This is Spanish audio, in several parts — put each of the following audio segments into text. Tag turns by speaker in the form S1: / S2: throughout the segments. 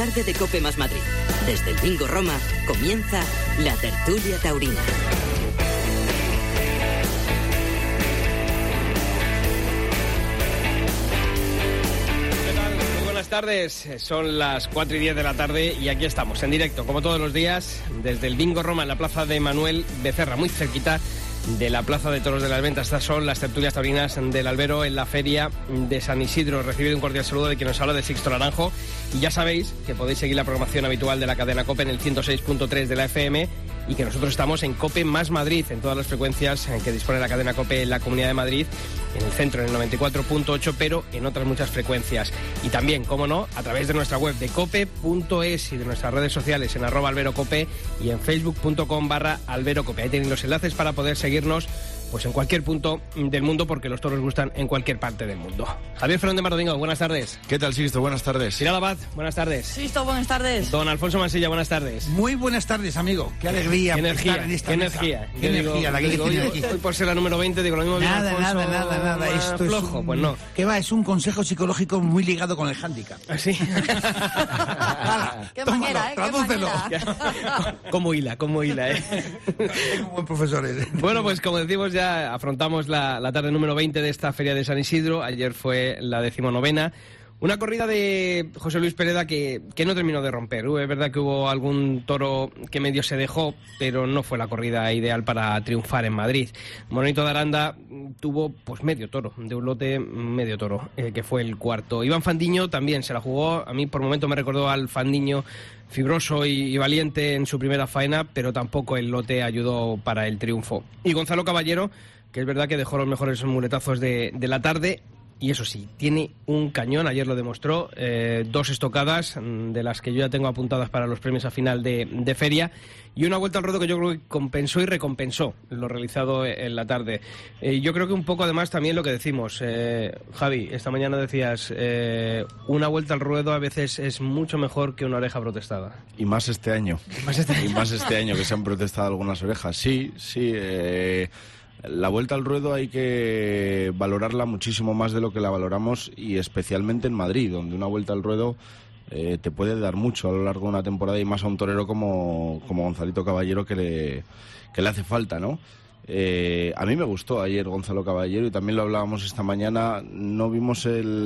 S1: tarde de COPE más Madrid. Desde el Bingo Roma comienza la tertulia taurina.
S2: Buenas tardes, son las 4:10 de la tarde y aquí estamos en directo, como todos los días, desde el Bingo Roma en la plaza de Manuel Becerra, muy cerquita de la Plaza de Toros de las Ventas. Estas son las tertulias taurinas del Albero en la Feria de San Isidro. Recibido un cordial saludo de quien nos habla, de Sixto Naranjo. Y ya sabéis que podéis seguir la programación habitual de la cadena COPE en el 106.3 de la FM y que nosotros estamos en COPE más Madrid, en todas las frecuencias en que dispone la cadena COPE en la Comunidad de Madrid, en el centro en el 94.8, pero en otras muchas frecuencias. Y también, como no, a través de nuestra web de cope.es y de nuestras redes sociales en @alberocope y en facebook.com/alberocope. Ahí tenéis los enlaces para poder seguirnos pues en cualquier punto del mundo, porque los toros gustan en cualquier parte del mundo. Javier Fernández Mardomingo, buenas tardes.
S3: ¿Qué tal, Sixto? Buenas tardes.
S2: Pilar Abad, buenas tardes.
S4: Sixto, buenas tardes.
S2: Don Alfonso Mansilla, buenas tardes.
S5: Muy buenas tardes, amigo. Qué alegría.
S2: Qué energía,
S5: estar en esta
S2: qué
S5: mesa.
S2: energía.
S5: Qué energía la que
S2: digo,
S5: tiene
S2: hoy
S5: aquí.
S2: por ser la número 20, digo lo mismo.
S5: Nada.
S2: Esto flojo,
S5: es
S2: pues no.
S5: ¿Qué va? Es un consejo psicológico muy ligado con el hándicap.
S2: ¿Así?
S4: Qué manera, ¿eh?
S5: Tradúcelo.
S4: Qué manera.
S2: Como hila,
S5: Tengo buen profesor.
S2: Bueno, pues como decimos, ya afrontamos la tarde número 20 de esta Feria de San Isidro. Ayer fue la 19ª. Una corrida de José Luis Pereda que no terminó de romper. Es verdad que hubo algún toro que medio se dejó, pero no fue la corrida ideal para triunfar en Madrid. Morenito de Aranda tuvo pues medio toro, de un lote medio toro, que fue el cuarto. Iván Fandiño también se la jugó. A mí por momento me recordó al Fandiño fibroso y valiente en su primera faena, pero tampoco el lote ayudó para el triunfo. Y Gonzalo Caballero, que es verdad que dejó los mejores muletazos de la tarde. Y eso sí, tiene un cañón, ayer lo demostró, 2 estocadas, de las que yo ya tengo apuntadas para los premios a final de feria, y una vuelta al ruedo que yo creo que compensó y recompensó lo realizado en la tarde. Yo creo que un poco además también lo que decimos, Javi, esta mañana decías, una vuelta al ruedo a veces es mucho mejor que una oreja protestada.
S3: Y más este año. Y más este año que se han protestado algunas orejas. Sí. La vuelta al ruedo hay que valorarla muchísimo más de lo que la valoramos, y especialmente en Madrid, donde una vuelta al ruedo te puede dar mucho a lo largo de una temporada, y más a un torero como Gonzalito Caballero que le hace falta, ¿no? A mí me gustó ayer Gonzalo Caballero, y también lo hablábamos esta mañana. No vimos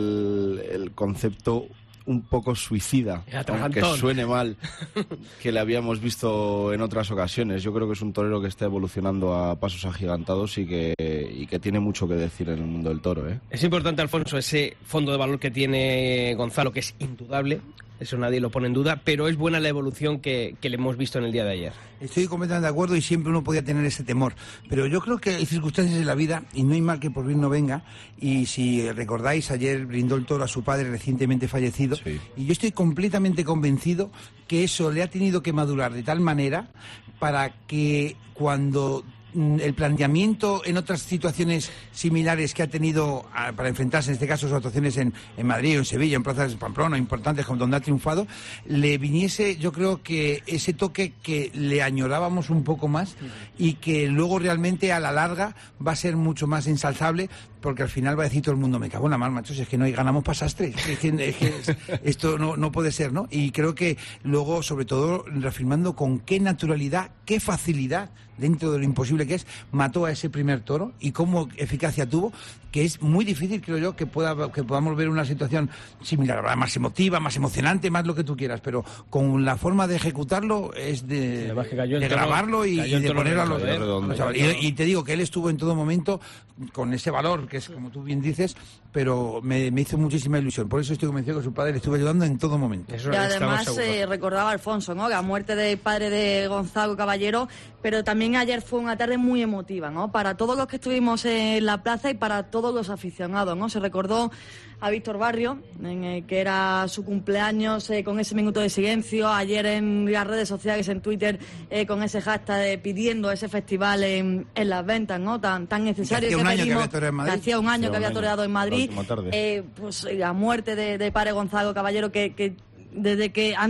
S3: el concepto un poco suicida, aunque suene mal, que le habíamos visto en otras ocasiones. Yo creo que es un torero que está evolucionando a pasos agigantados y que tiene mucho que decir en el mundo del toro, ¿eh?
S2: Es importante, Alfonso, ese fondo de valor que tiene Gonzalo, que es indudable, eso nadie lo pone en duda, pero es buena la evolución que le hemos visto en el día de ayer.
S5: Estoy completamente de acuerdo, y siempre uno podía tener ese temor, pero yo creo que hay circunstancias de la vida y no hay mal que por bien no venga. Y si recordáis, ayer brindó el toro a su padre recientemente fallecido,
S3: sí.
S5: Y yo estoy completamente convencido que eso le ha tenido que madurar de tal manera para que cuando el planteamiento en otras situaciones similares que ha tenido para enfrentarse, en este caso, sus actuaciones en Madrid o en Sevilla, en plazas de Pamplona, importantes, donde ha triunfado, le viniese, yo creo que ese toque que le añorábamos un poco más, y que luego realmente a la larga va a ser mucho más ensalzable, porque al final va a decir todo el mundo, me cago en la mar, macho, si es que no hay, ganamos para sastre, es que esto no puede ser, ¿no? Y creo que luego, sobre todo, reafirmando con qué naturalidad, qué facilidad, dentro de lo imposible que es, mató a ese primer toro, y cómo eficacia tuvo, que es muy difícil, creo yo, que podamos ver una situación similar, más emotiva, más emocionante, más lo que tú quieras, pero con la forma de ejecutarlo es de grabarlo y de ponerlo a los chavales. Y te digo que él estuvo en todo momento con ese valor, que es como tú bien dices, pero me hizo muchísima ilusión. Por eso estoy convencido que su padre le estuvo ayudando en todo momento.
S4: Y además recordaba Alfonso, ¿no?, la muerte del padre de Gonzalo Caballero, pero también ayer fue una tarde muy emotiva, ¿no?, para todos los que estuvimos en la plaza y para todos los aficionados, ¿no? Se recordó a Víctor Barrio, que era su cumpleaños, con ese minuto de silencio. Ayer en las redes sociales, en Twitter, con ese hashtag pidiendo ese festival en Las Ventas, ¿no?, tan necesario. Hacía un año que había toreado en Madrid. Pues la muerte de padre Gonzalo Caballero, que desde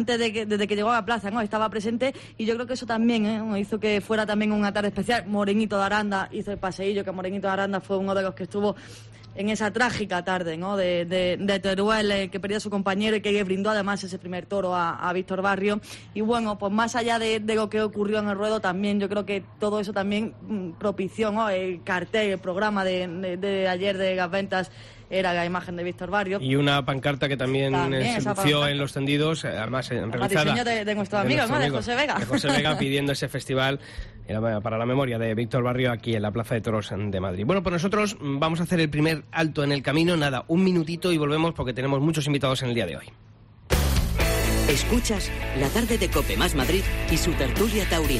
S4: que llegó a la plaza, ¿no?, estaba presente, y yo creo que eso también hizo que fuera también una tarde especial. Morenito de Aranda hizo el paseillo, que Morenito de Aranda fue uno de los que estuvo en esa trágica tarde, ¿no? de Teruel, que perdió a su compañero y que brindó además ese primer toro a Víctor Barrio. Y bueno, pues más allá de lo que ocurrió en el ruedo, también yo creo que todo eso también propició, ¿no? El cartel, el programa de ayer de las ventas era la imagen de Víctor Barrio.
S2: Y una pancarta que también se lució en los tendidos, además realizada
S4: diseño de nuestro amigo, ¿no? De José Vega.
S2: De José Vega, pidiendo ese festival para la memoria de Víctor Barrio aquí en la Plaza de Toros de Madrid. Bueno, pues nosotros vamos a hacer el primer alto en el camino, nada, un minutito y volvemos porque tenemos muchos invitados en el día de hoy.
S1: Escuchas la tarde de COPE más Madrid y su tertulia taurina.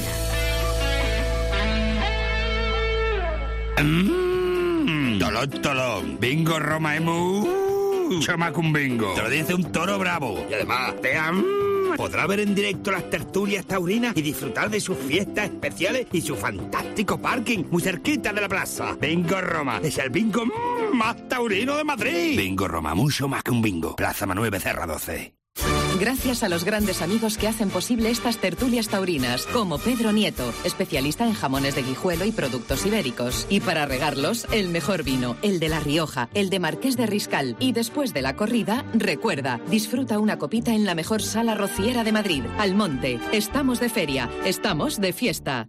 S6: Tolón. Bingo Roma es mucho más que un bingo. Te lo dice un toro bravo. Y además, podrá ver en directo las tertulias taurinas y disfrutar de sus fiestas especiales y su fantástico parking muy cerquita de la plaza. Bingo Roma es el bingo más taurino de Madrid. Bingo Roma, mucho más que un bingo. Plaza Manuel Becerra 12.
S7: Gracias a los grandes amigos que hacen posible estas tertulias taurinas, como Pedro Nieto, especialista en jamones de Guijuelo y productos ibéricos. Y para regarlos, el mejor vino, el de La Rioja, el de Marqués de Riscal. Y después de la corrida, recuerda, disfruta una copita en la mejor sala rociera de Madrid, Almonte. Estamos de feria, estamos de fiesta.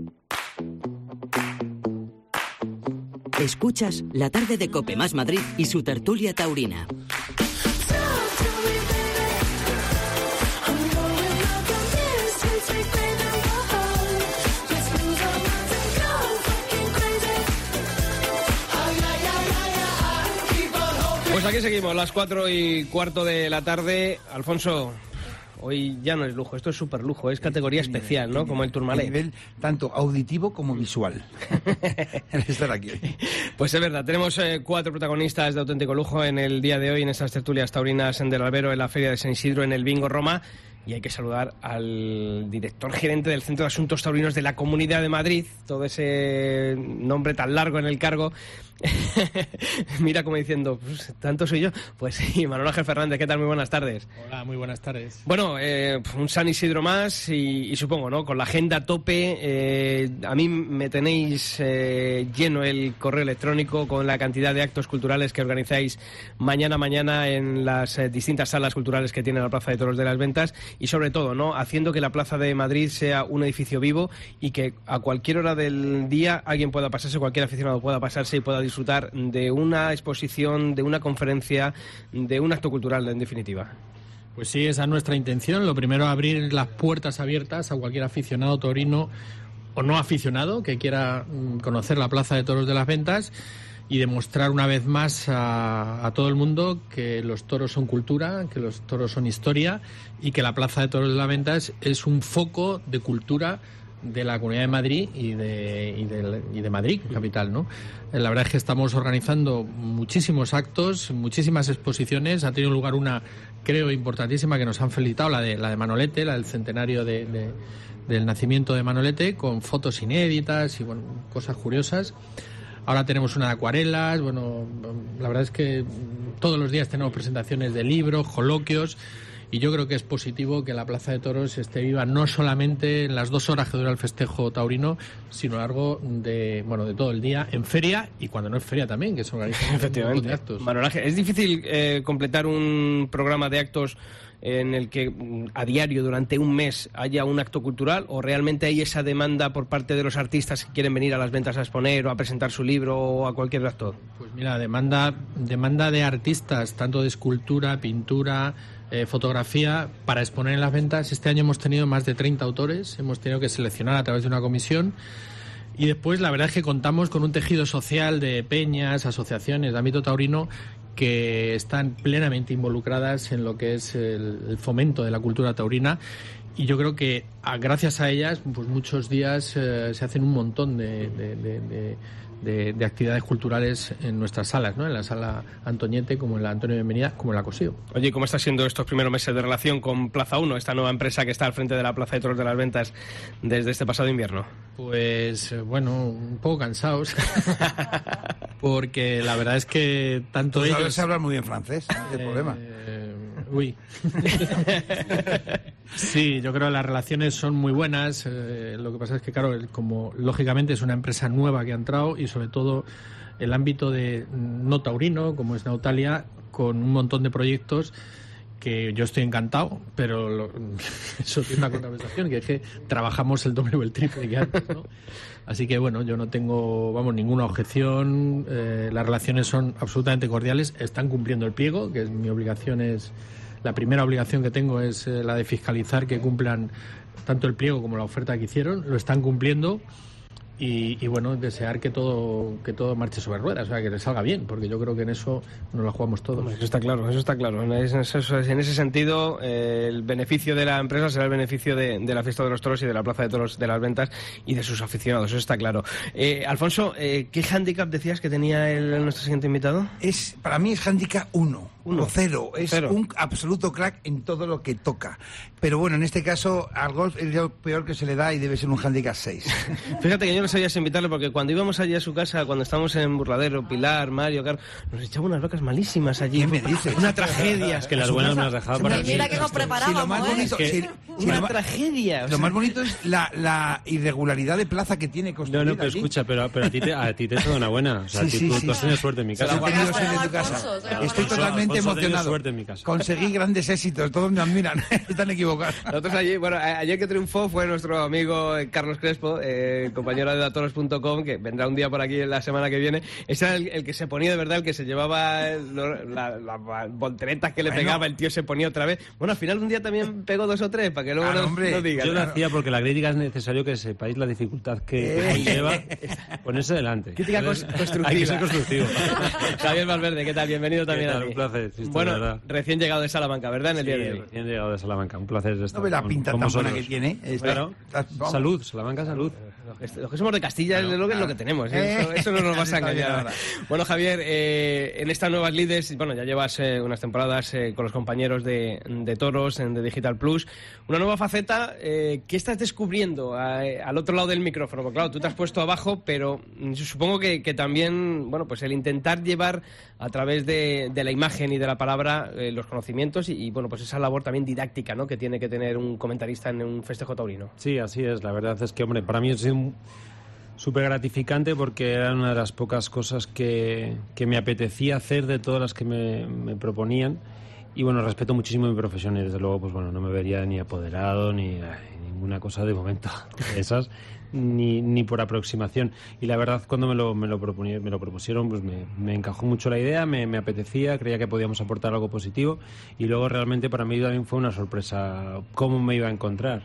S1: Escuchas la tarde de COPE más Madrid y su tertulia taurina.
S2: Pues aquí seguimos, las 4:15 de la tarde. Alfonso, hoy ya no es lujo, esto es súper lujo, es categoría especial, ¿no? Como el Tourmalet.
S5: A nivel tanto auditivo como visual. El estar aquí.
S2: Pues es verdad, tenemos 4 protagonistas de auténtico lujo en el día de hoy, en estas tertulias taurinas en Del Albero, en la Feria de San Isidro, en el Bingo Roma. Y hay que saludar al director gerente del Centro de Asuntos Taurinos de la Comunidad de Madrid, todo ese nombre tan largo en el cargo. Mira como diciendo, pues, ¿tanto soy yo? Pues sí, Manuel Ángel Fernández, ¿qué tal? Muy buenas tardes.
S8: Hola, muy buenas tardes.
S2: Bueno, un San Isidro más y supongo, ¿no? Con la agenda a tope, a mí me tenéis lleno el correo electrónico con la cantidad de actos culturales que organizáis mañana en las distintas salas culturales que tiene la Plaza de Toros de las Ventas y sobre todo, ¿no? Haciendo que la Plaza de Madrid sea un edificio vivo y que a cualquier hora del día alguien pueda pasarse, cualquier aficionado pueda pasarse y pueda disfrutar de una exposición, de una conferencia, de un acto cultural, en definitiva.
S8: Pues sí, esa es nuestra intención. Lo primero, abrir las puertas abiertas a cualquier aficionado taurino o no aficionado que quiera conocer la Plaza de Toros de las Ventas y demostrar una vez más a todo el mundo que los toros son cultura, que los toros son historia y que la Plaza de Toros de las Ventas es un foco de cultura de la Comunidad de Madrid y de Madrid, capital, ¿no? La verdad es que estamos organizando muchísimos actos, muchísimas exposiciones. Ha tenido lugar una, creo, importantísima que nos han felicitado, la de Manolete, la del centenario del nacimiento de Manolete, con fotos inéditas y bueno, cosas curiosas. Ahora tenemos una de acuarelas. Bueno, la verdad es que todos los días tenemos presentaciones de libros, coloquios. Y yo creo que es positivo que la Plaza de Toros esté viva no solamente en las 2 horas que dura el festejo taurino, sino a lo largo de todo el día, en feria y cuando no es feria también, que se organizan efectivamente actos.
S2: Manuel Ángel, ¿es difícil completar un programa de actos en el que a diario durante un mes haya un acto cultural o realmente hay esa demanda por parte de los artistas que quieren venir a las ventas a exponer o a presentar su libro o a cualquier acto?
S8: Pues mira, demanda de artistas, tanto de escultura, pintura, fotografía, para exponer en las ventas. Este año hemos tenido más de 30 autores, hemos tenido que seleccionar a través de una comisión y después la verdad es que contamos con un tejido social de peñas, asociaciones de ámbito taurino que están plenamente involucradas en lo que es el fomento de la cultura taurina y yo creo que gracias a ellas pues muchos días se hacen un montón de actividades culturales en nuestras salas, ¿no? En la sala Antoñete, como en la Antonio Bienvenida, como en la Cosío.
S2: Oye, ¿cómo están siendo estos primeros meses de relación con Plaza 1, esta nueva empresa que está al frente de la Plaza de Toros de las Ventas desde este pasado invierno?
S8: Pues bueno, un poco cansados, porque la verdad es que tanto
S5: pues
S8: ellos...
S5: se hablan muy bien francés, no hay problema.
S8: Uy. Sí, yo creo que las relaciones son muy buenas. Lo que pasa es que, claro, como lógicamente es una empresa nueva que ha entrado y sobre todo el ámbito de no taurino, como es Nautalia, con un montón de proyectos que yo estoy encantado, pero eso tiene una contraprestación, que es que trabajamos el doble o el triple que antes, ¿no? Así que bueno, yo no tengo, ninguna objeción, las relaciones son absolutamente cordiales, están cumpliendo el pliego, que es mi obligación, la primera obligación que tengo es la de fiscalizar que cumplan tanto el pliego como la oferta que hicieron, lo están cumpliendo. Y bueno, desear que todo marche sobre ruedas, o sea, que le salga bien, porque yo creo que en eso nos la jugamos todos.
S2: Eso está claro. En ese sentido, el beneficio de la empresa será el beneficio de la Fiesta de los Toros y de la Plaza de Toros de las Ventas y de sus aficionados, eso está claro. Alfonso, ¿qué hándicap decías que tenía nuestro siguiente invitado?
S5: Para mí es hándicap 1 o 0. Es un absoluto crack en todo lo que toca. Pero bueno, en este caso, al golf es lo peor que se le da y debe ser un hándicap 6.
S2: Fíjate que yo no sabía si invitarlo porque cuando íbamos allí a su casa, cuando estábamos en Burladero, Pilar, Mario, Carlos, nos echaba unas vacas malísimas allí.
S5: ¿Qué me dices?
S2: Una tragedia.
S8: Es que las buenas me las dejaba para mí.
S4: Mira que nos preparábamos,
S2: Una tragedia.
S5: Lo más bonito es la irregularidad de plaza que tiene construida.
S9: No, pero escucha, pero a ti te he hecho una buena. O sea, tú has tenido suerte en mi casa.
S5: Estoy totalmente emocionado. Conseguí grandes éxitos, todos me admiran. Están equivocados.
S2: Nosotros ayer que triunfó fue nuestro amigo Carlos Crespo, compañero de datoros.com, que vendrá un día por aquí la semana que viene. Ese era el que se ponía de verdad, el que se llevaba las volteretas que le pegaba, el tío se ponía otra vez. Bueno, al final un día también pegó 2 o 3, para que luego no digan.
S9: Yo lo hacía porque la crítica es necesario que sepáis la dificultad que lleva ponerse delante.
S2: Crítica constructiva.
S9: Hay que ser constructivo.
S2: Javier Valverde, ¿qué tal? Bienvenido también a ti.
S9: Un placer.
S2: Bueno, recién llegado de Salamanca, ¿verdad? En el día de hoy.
S9: Recién llegado de Salamanca. Un placer estar.
S5: No ve la pinta tan buena que tiene.
S9: Claro. Salud, Salamanca, salud.
S2: Los que somos de Castilla es lo que tenemos. Eso no nos vas a engañar. Bueno, Javier, en estas nuevas lides, ya llevas unas temporadas con los compañeros de Toros, de Digital Plus. Una nueva faceta, ¿qué estás descubriendo al otro lado del micrófono? Porque claro, tú te has puesto abajo, pero supongo que también, pues el intentar llevar a través de la imagen y de la palabra los conocimientos y pues esa labor también didáctica, ¿no?, que tiene que tener un comentarista en un festejo taurino.
S9: Sí, así es. La verdad es que, para mí ha sido súper gratificante porque era una de las pocas cosas que me apetecía hacer de todas las que me proponían. Y respeto muchísimo mi profesión y desde luego no me vería ni apoderado ni ninguna cosa de momento de esas, ni por aproximación. Y la verdad, cuando me lo propusieron, pues me encajó mucho la idea, me apetecía, creía que podíamos aportar algo positivo y luego realmente para mí también fue una sorpresa cómo me iba a encontrar,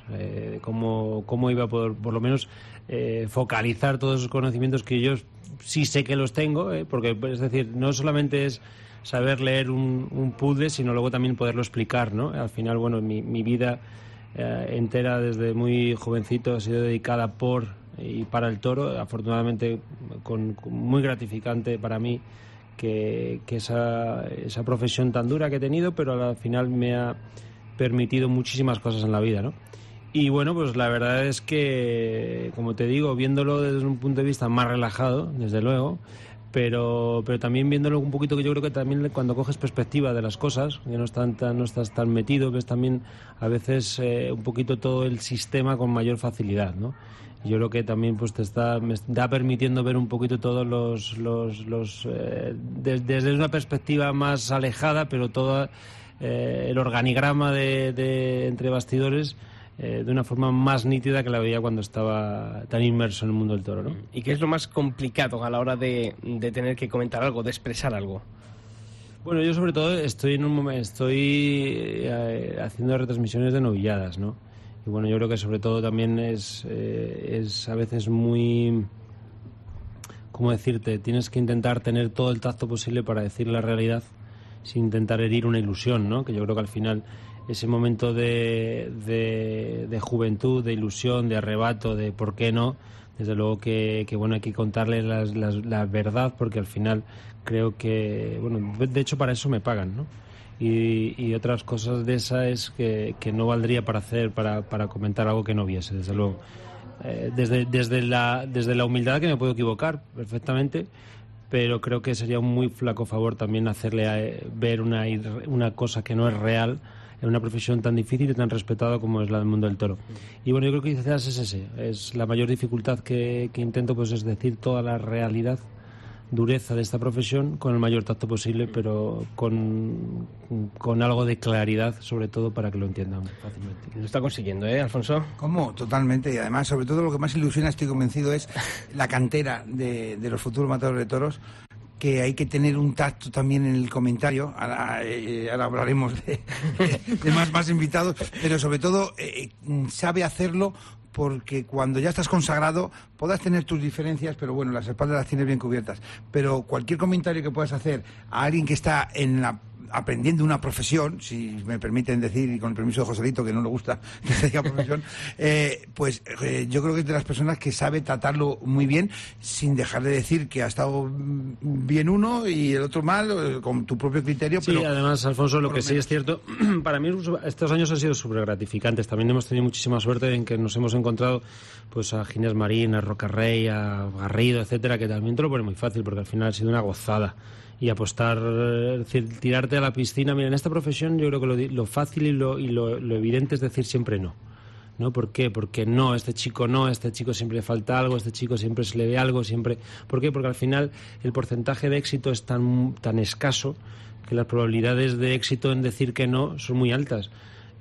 S9: cómo iba a poder por lo menos focalizar todos esos conocimientos que yo sí sé que los tengo, porque es decir, no solamente es saber leer un puzzle, sino luego también poderlo explicar, ¿no? Al final, mi vida entera desde muy jovencito ha sido dedicada por y para el toro, afortunadamente con muy gratificante para mí que esa profesión tan dura que he tenido, pero al final me ha permitido muchísimas cosas en la vida, ¿no? Y pues la verdad es que, como te digo, viéndolo desde un punto de vista más relajado, desde luego, pero también viéndolo un poquito, que yo creo que también cuando coges perspectiva de las cosas, que no estás tan metido, ves también a veces un poquito todo el sistema con mayor facilidad, ¿no? Yo creo que también me está permitiendo ver un poquito todos desde una perspectiva más alejada, pero todo el organigrama de entre bastidores de una forma más nítida que la veía cuando estaba tan inmerso en el mundo del toro, ¿no?
S2: ¿Y qué es lo más complicado a la hora de tener que comentar algo, de expresar algo?
S9: Yo sobre todo estoy haciendo retransmisiones de novilladas, ¿no? Y yo creo que sobre todo también es a veces muy... ¿Cómo decirte? Tienes que intentar tener todo el tacto posible para decir la realidad sin intentar herir una ilusión, ¿no? Que yo creo que al final ese momento de juventud, de ilusión, de arrebato, de por qué no, desde luego que hay que contarle la verdad, porque al final creo que, de hecho para eso me pagan, ¿no? Y otras cosas de esa es que no valdría para comentar algo que no viese, desde luego. Desde la humildad, que me puedo equivocar perfectamente, pero creo que sería un muy flaco favor también hacerle ver una cosa que no es real en una profesión tan difícil y tan respetada como es la del mundo del toro. Y yo creo que quizás es la mayor dificultad que intento, es decir toda la realidad dureza de esta profesión con el mayor tacto posible, pero con algo de claridad, sobre todo, para que lo entiendan fácilmente.
S2: Lo está consiguiendo, Alfonso?
S5: ¿Cómo? Totalmente. Y además, sobre todo, lo que más ilusiona, estoy convencido, es la cantera de los futuros matadores de toros, que hay que tener un tacto también en el comentario. Ahora hablaremos de más invitados, pero sobre todo sabe hacerlo, porque cuando ya estás consagrado podrás tener tus diferencias, pero bueno, las espaldas las tienes bien cubiertas. Pero cualquier comentario que puedas hacer a alguien que está aprendiendo una profesión, si me permiten decir, y con el permiso de Joselito, que no le gusta que se diga profesión, yo creo que es de las personas que sabe tratarlo muy bien, sin dejar de decir que ha estado bien uno y el otro mal, con tu propio criterio.
S9: Sí, pero además, Alfonso, lo que sí es cierto, para mí estos años han sido súper gratificantes. También hemos tenido muchísima suerte en que nos hemos encontrado pues a Ginés Marín, a Rocarrey, a Garrido, etcétera, que también te lo pone muy fácil, porque al final ha sido una gozada. Y apostar, es decir, tirarte a la piscina. Mira, en esta profesión yo creo que lo fácil y lo evidente es decir siempre no. ¿No? ¿Por qué? Porque no, este chico siempre le falta algo, este chico siempre se le ve algo, siempre... ¿Por qué? Porque al final el porcentaje de éxito es tan escaso que las probabilidades de éxito en decir que no son muy altas.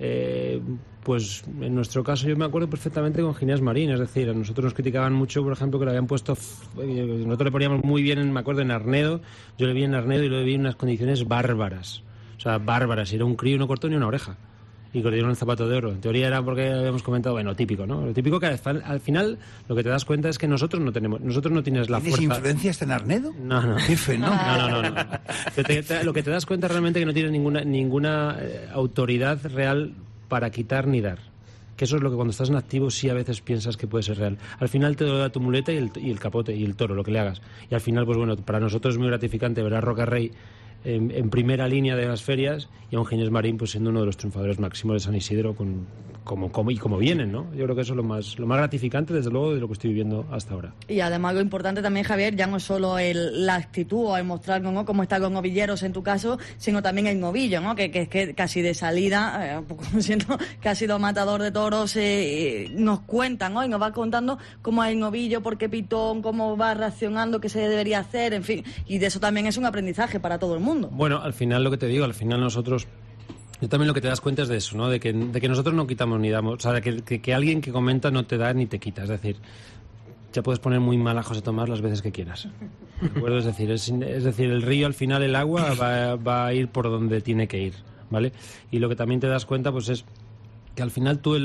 S9: Pues en nuestro caso yo me acuerdo perfectamente con Ginés Marín, es decir, a nosotros nos criticaban mucho, por ejemplo, que le habían puesto, nosotros le poníamos muy bien, me acuerdo, en Arnedo, yo le vi en Arnedo y lo vi en unas condiciones bárbaras, o sea, bárbaras, y era un crío y no cortó ni una oreja, y que le dieron el zapato de oro. En teoría era porque habíamos comentado, bueno, típico, ¿no? Lo típico que al final lo que te das cuenta es que nosotros no tienes la fuerza.
S5: ¿Tienes influencias en Arnedo?
S9: No.
S5: Jefe, no.
S9: No. Lo que te das cuenta realmente es que no tienes ninguna autoridad real para quitar ni dar. Que eso es lo que cuando estás en activo sí a veces piensas que puede ser real. Al final te lo da tu muleta y el capote y el toro, lo que le hagas. Y al final, pues bueno, para nosotros es muy gratificante ver a Rocarrey en primera línea de las ferias y a un Ginés Marín pues siendo uno de los triunfadores máximos de San Isidro como vienen, ¿no? Yo creo que eso es lo más gratificante, desde luego, de lo que estoy viviendo hasta ahora.
S4: Y además lo importante también, Javier, ya no es solo la actitud o el mostrar, ¿no?, cómo están los novilleros en tu caso, sino también el novillo, ¿no? Que casi de salida, siendo que ha sido matador de toros, nos cuentan, ¿no? Y nos va contando cómo es el novillo, por qué pitón, cómo va reaccionando, qué se debería hacer, en fin. Y de eso también es un aprendizaje para todo el mundo.
S9: Bueno, al final lo que te digo, nosotros... Yo también lo que te das cuenta es de eso, ¿no? De que nosotros no quitamos ni damos. O sea, que alguien que comenta no te da ni te quita. Es decir, ya puedes poner muy mal a José Tomás las veces que quieras. ¿De acuerdo? Es decir, el río, al final, el agua va a ir por donde tiene que ir, ¿vale? Y lo que también te das cuenta, pues es que al final tú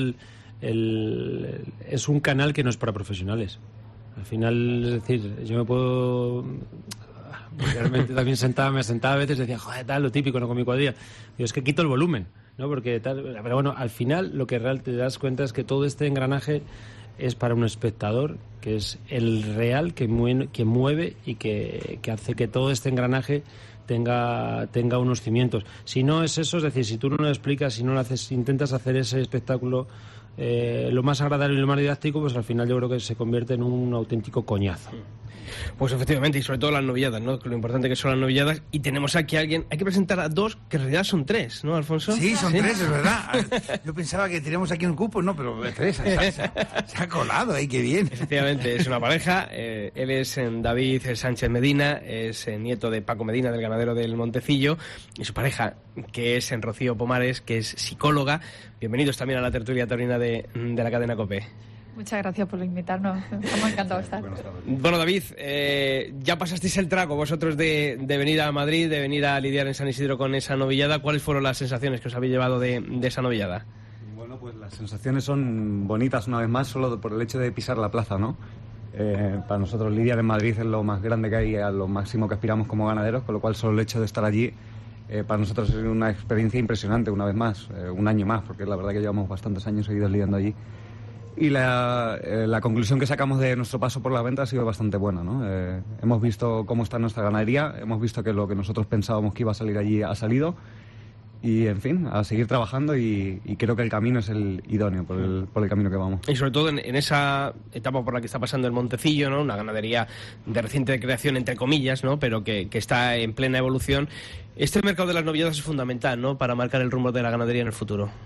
S9: es un canal que no es para profesionales. Al final, es decir, yo me puedo... Realmente también me sentaba a veces y decía, joder, tal, lo típico, ¿no?, con mi cuadrilla. Yo es que quito el volumen, ¿no? Porque tal, pero bueno, al final lo que realmente te das cuenta es que todo este engranaje es para un espectador, que es el real que mueve y que hace que todo este engranaje tenga unos cimientos. Si no es eso, es decir, si tú no lo explicas, si no lo haces, intentas hacer ese espectáculo lo más agradable y lo más didáctico, pues al final yo creo que se convierte en un auténtico coñazo.
S2: Pues efectivamente, y sobre todo las novilladas, ¿no? Lo importante que son las novilladas. Y tenemos aquí a alguien, hay que presentar a dos, que en realidad son tres, ¿no, Alfonso?
S5: Sí, son tres, es verdad. Yo pensaba que teníamos aquí un cupo, no, pero tres, se ha colado ahí, qué bien.
S2: Efectivamente, es una pareja. Él es David Sánchez Medina, es nieto de Paco Medina, del ganadero del Montecillo, y su pareja, que es Rocío Pomares, que es psicóloga. Bienvenidos también a la tertulia taurina de la cadena COPE.
S10: Muchas gracias por invitarnos, estamos encantados de estar.
S2: Bueno, David, ya pasasteis el trago vosotros de venir a Madrid, de venir a lidiar en San Isidro con esa novillada. ¿Cuáles fueron las sensaciones que os habéis llevado de esa novillada?
S11: Bueno, pues las sensaciones son bonitas una vez más, solo por el hecho de pisar la plaza, ¿no? Para nosotros lidiar en Madrid es lo más grande que hay, a lo máximo que aspiramos como ganaderos, con lo cual solo el hecho de estar allí para nosotros es una experiencia impresionante, una vez más, un año más, porque la verdad que llevamos bastantes años seguidos lidiando allí. Y la conclusión que sacamos de nuestro paso por la venta ha sido bastante buena, ¿no? Hemos visto cómo está nuestra ganadería, hemos visto que lo que nosotros pensábamos que iba a salir allí ha salido, y en fin, a seguir trabajando, y creo que el camino es el idóneo por el camino que vamos.
S2: Y sobre todo en esa etapa por la que está pasando el Montecillo, ¿no? Una ganadería de reciente creación, entre comillas, ¿no? Pero que está en plena evolución. Este mercado de las novilladas es fundamental, ¿no?, para marcar el rumbo de la ganadería en el futuro.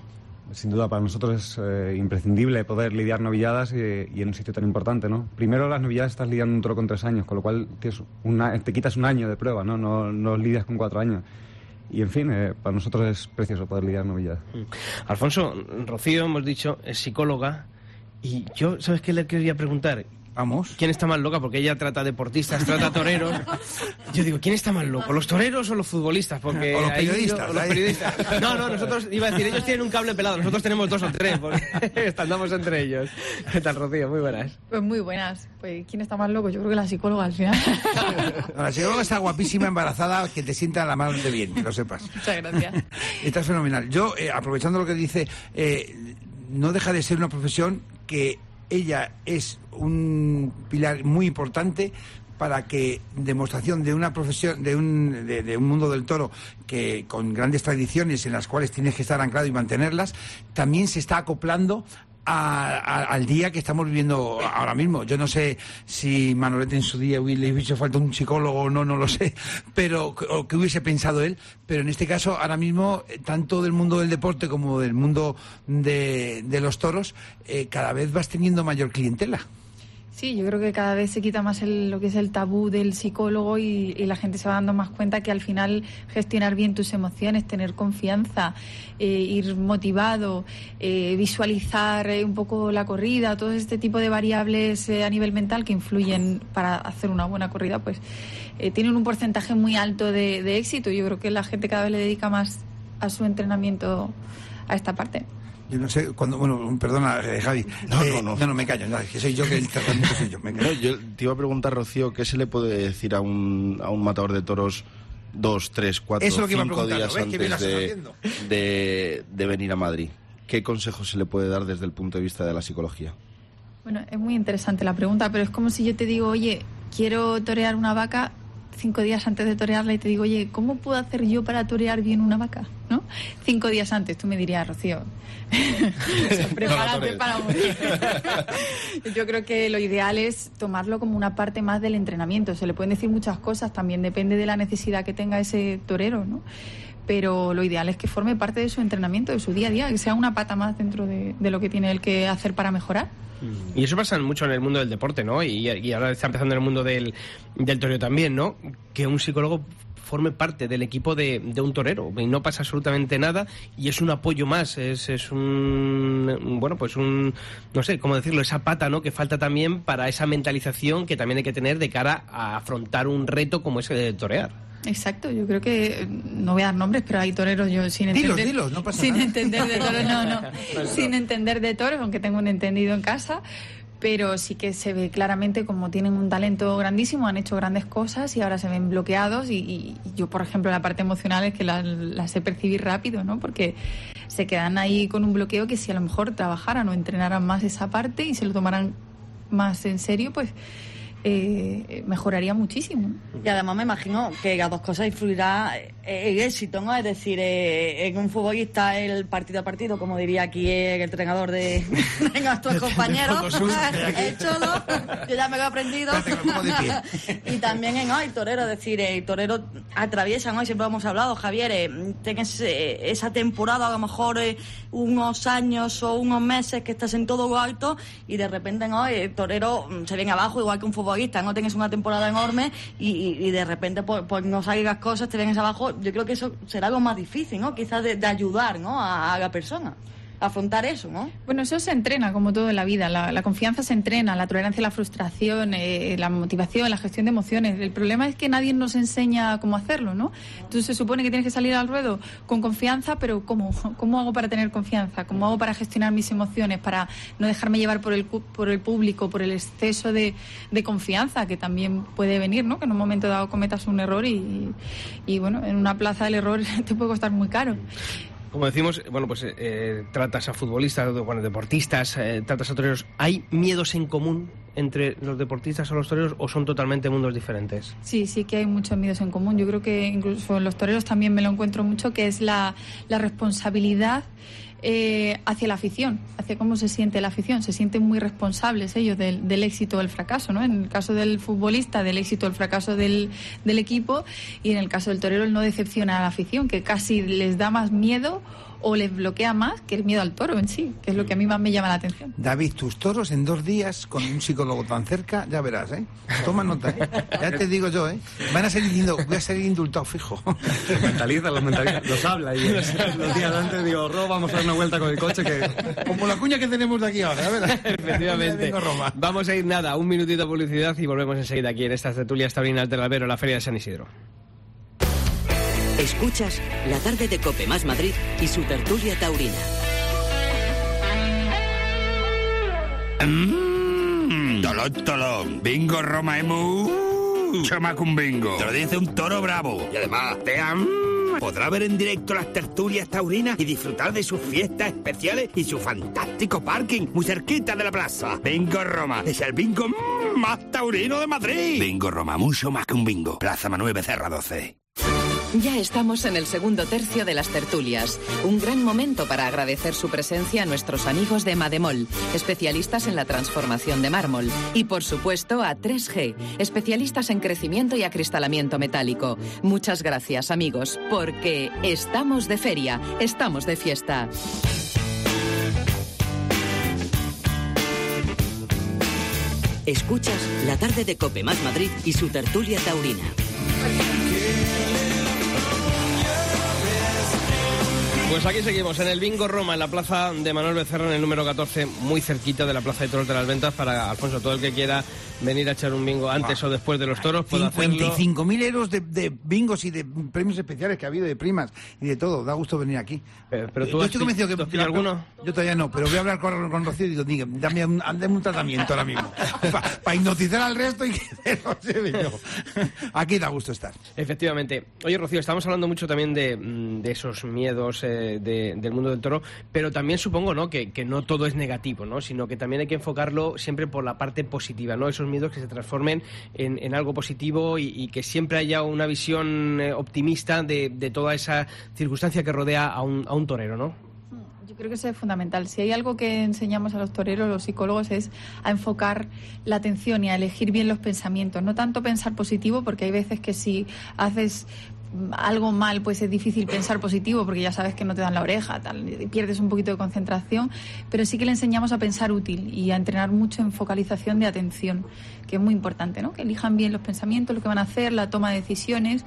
S11: sin duda para nosotros es imprescindible poder lidiar novilladas y en un sitio tan importante, ¿no? Primero las novilladas estás lidiando un toro con 3 años, con lo cual te quitas un año de prueba, no lidias con 4 años. Y en fin, para nosotros es precioso poder lidiar novilladas.
S2: Alfonso, Rocío, hemos dicho, es psicóloga, y yo, ¿sabes qué le quería preguntar?
S5: Vamos.
S2: ¿Quién está más loca? Porque ella trata deportistas, trata toreros. Yo digo, ¿quién está más loco? ¿Los toreros o los futbolistas? Porque
S5: o los periodistas.
S2: O los periodistas. No, nosotros, iba a decir, ellos tienen un cable pelado, nosotros tenemos 2 o 3, porque andamos entre ellos. ¿Qué tal, Rocío? Muy buenas.
S10: Pues muy buenas. Pues ¿quién está más loco? Yo creo que la psicóloga al final.
S5: No, la psicóloga está guapísima, embarazada, que te sienta la mano de bien, que lo sepas.
S10: Muchas gracias.
S5: Estás fenomenal. Yo, aprovechando lo que dice, no deja de ser una profesión que ella es un pilar muy importante para que demostración de una profesión, de un mundo del toro que con grandes tradiciones en las cuales tienes que estar anclado y mantenerlas, también se está acoplando al día que estamos viviendo ahora mismo. Yo no sé si Manolete en su día le hubiese falta un psicólogo o no lo sé, pero o que hubiese pensado él, pero en este caso ahora mismo tanto del mundo del deporte como del mundo de los toros cada vez vas teniendo mayor clientela.
S10: Sí, yo creo que cada vez se quita más lo que es el tabú del psicólogo y la gente se va dando más cuenta que al final gestionar bien tus emociones, tener confianza, ir motivado, visualizar un poco la corrida, todo este tipo de variables a nivel mental que influyen para hacer una buena corrida, pues tienen un porcentaje muy alto de éxito. Yo creo que la gente cada vez le dedica más a su entrenamiento a esta parte.
S5: Yo no sé, perdona, Javi. No, me callo, que soy yo que el tratamiento soy yo. Me callo.
S3: Yo te iba a preguntar, Rocío, ¿qué se le puede decir a un matador de toros 2, 3, 4, 5 días antes de venir a Madrid? ¿Qué consejo se le puede dar desde el punto de vista de la psicología?
S10: Bueno, es muy interesante la pregunta, pero es como si yo te digo, oye, quiero torear una vaca 5 días antes de torearla y te digo, oye, ¿cómo puedo hacer yo para torear bien una vaca? ¿No? 5 días antes, tú me dirías, Rocío, prepárate para morir. Yo creo que lo ideal es tomarlo como una parte más del entrenamiento. Se le pueden decir muchas cosas, también depende de la necesidad que tenga ese torero, ¿no? Pero lo ideal es que forme parte de su entrenamiento, de su día a día, que sea una pata más dentro de lo que tiene él que hacer para mejorar.
S2: Y eso pasa mucho en el mundo del deporte, ¿no? Y ahora está empezando en el mundo del toreo también, ¿no? Que un psicólogo forme parte del equipo de un torero y no pasa absolutamente nada y es un apoyo más, es un no sé cómo decirlo, esa pata, ¿no? Que falta también para esa mentalización que también hay que tener de cara a afrontar un reto como ese de torear.
S10: Exacto, yo creo que, no voy a dar nombres, pero hay toreros, yo sin entender...
S5: Dilos, no pasa
S10: sin
S5: nada.
S10: Entender de toros, sin entender de toros, aunque tengo un entendido en casa, pero sí que se ve claramente como tienen un talento grandísimo, han hecho grandes cosas y ahora se ven bloqueados y yo, por ejemplo, la parte emocional es que la sé percibir rápido, ¿no? Porque se quedan ahí con un bloqueo que si a lo mejor trabajaran o entrenaran más esa parte y se lo tomaran más en serio, pues... mejoraría muchísimo.
S4: Y además me imagino que las dos cosas influirá el éxito, ¿no? Es decir, en un futbolista el partido a partido, como diría aquí el entrenador de nuestros compañeros, el Cholo, yo ya me lo he aprendido. Y también en el torero, es decir, el torero atraviesa, ¿no? Y siempre hemos hablado, Javier, tienes esa temporada, a lo mejor unos años o unos meses que estás en todo lo alto y de repente, ¿no? El torero se viene abajo, igual que un futbolista, no tienes una temporada enorme y de repente pues no salgan las cosas, te vienes abajo. Yo creo que eso será lo más difícil, ¿no? Quizás de ayudar, ¿no? a la persona a afrontar eso, ¿no?
S10: Bueno, eso se entrena como todo en la vida. La confianza se entrena, la tolerancia a la frustración, la motivación, la gestión de emociones. El problema es que nadie nos enseña cómo hacerlo, ¿no? Entonces se supone que tienes que salir al ruedo con confianza, pero ¿cómo? ¿Cómo hago para tener confianza? ¿Cómo hago para gestionar mis emociones? Para no dejarme llevar por el público, por el exceso de confianza que también puede venir, ¿no? Que en un momento dado cometas un error y bueno, en una plaza el error te puede costar muy caro.
S2: Como decimos, bueno, pues tratas a futbolistas, bueno, deportistas, tratas a toreros. ¿Hay miedos en común entre los deportistas o los toreros o son totalmente mundos diferentes?
S10: Sí que hay muchos miedos en común. Yo creo que incluso en los toreros también me lo encuentro mucho, que es la responsabilidad hacia la afición, hacia cómo se siente la afición. Se sienten muy responsables ellos del éxito o del fracaso, ¿no? En el caso del futbolista, del éxito o el fracaso del equipo, y en el caso del torero, el no decepciona a la afición, que casi les da más miedo o les bloquea más que el miedo al toro en sí, que es lo que a mí más me llama la atención.
S5: David, tus toros en 2 días con un psicólogo tan cerca, ya verás, ¿eh? Toma nota, ¿eh? Ya te digo yo, ¿eh? Van a salir diciendo, voy a salir indultado fijo.
S11: Los mentaliza, los habla y los días antes digo, vamos a dar una vuelta con el coche que...
S5: Como la cuña que tenemos de aquí ahora, ¿verdad?
S2: Efectivamente. Vamos a ir nada, un minutito de publicidad y volvemos enseguida aquí en estas tertulias taurinas del Albero, la Feria de San Isidro.
S1: Escuchas la tarde de COPE más Madrid y su tertulia taurina.
S6: Tolón, bingo Roma mucho más que un bingo. Te lo dice un toro bravo. Y además, podrá ver en directo las tertulias taurinas y disfrutar de sus fiestas especiales y su fantástico parking muy cerquita de la plaza. Bingo Roma es el bingo más taurino de Madrid. Bingo Roma, mucho más que un bingo. Plaza Manuel Becerra 12.
S7: Ya estamos en el segundo tercio de las tertulias. Un gran momento para agradecer su presencia a nuestros amigos de Mademol, especialistas en la transformación de mármol. Y por supuesto a 3G, especialistas en crecimiento y acristalamiento metálico. Muchas gracias, amigos, porque estamos de feria, estamos de fiesta.
S1: Escuchas la tarde de COPE más Madrid y su tertulia taurina.
S2: Pues aquí seguimos, en el Bingo Roma, en la plaza de Manuel Becerra, en el número 14, muy cerquita de la plaza de toros de las Ventas, para, Alfonso, todo el que quiera venir a echar un bingo antes o después de los toros, puede hacerlo.
S5: 55.000 euros de bingos y de premios especiales que ha habido, de primas y de todo. Da gusto venir aquí.
S2: Pero tú
S5: estoy convencido que
S2: alguno.
S5: Yo todavía no, pero voy a hablar con Rocío y digo, dame un tratamiento ahora mismo para hipnotizar al resto y que no se ve yo. Aquí da gusto estar.
S2: Efectivamente. Oye, Rocío, estamos hablando mucho también de esos miedos del mundo del toro, pero también supongo, ¿no?, que no todo es negativo, ¿no?, sino que también hay que enfocarlo siempre por la parte positiva, ¿no?, esos miedos que se transformen en algo positivo y que siempre haya una visión optimista de toda esa circunstancia que rodea a un torero, ¿no?
S10: Yo creo que eso es fundamental. Si hay algo que enseñamos a los toreros, los psicólogos, es a enfocar la atención y a elegir bien los pensamientos. No tanto pensar positivo, porque hay veces que si haces algo mal, pues es difícil pensar positivo porque ya sabes que no te dan la oreja, y pierdes un poquito de concentración, pero sí que le enseñamos a pensar útil y a entrenar mucho en focalización de atención, que es muy importante, ¿no? Que elijan bien los pensamientos, lo que van a hacer, la toma de decisiones.